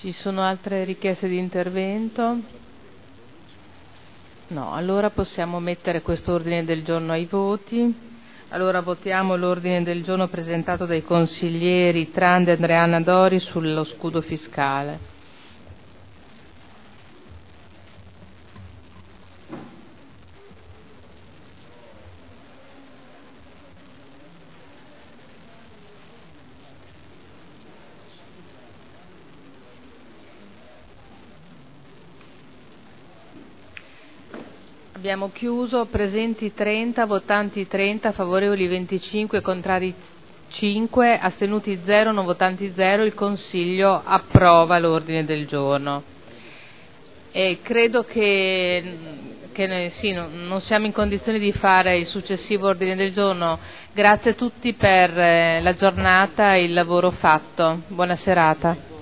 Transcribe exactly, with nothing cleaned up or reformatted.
Ci sono altre richieste di intervento? No, allora possiamo mettere questo ordine del giorno ai voti. Allora votiamo l'ordine del giorno presentato dai consiglieri Tranda e Andreana Dori sullo scudo fiscale. Abbiamo chiuso, presenti trenta, votanti trenta, favorevoli venticinque, contrari cinque, astenuti zero, non votanti zero. Il Consiglio approva l'ordine del giorno. E credo che, che noi, sì, no, non siamo in condizioni di fare il successivo ordine del giorno. Grazie a tutti per la giornata e il lavoro fatto. Buona serata.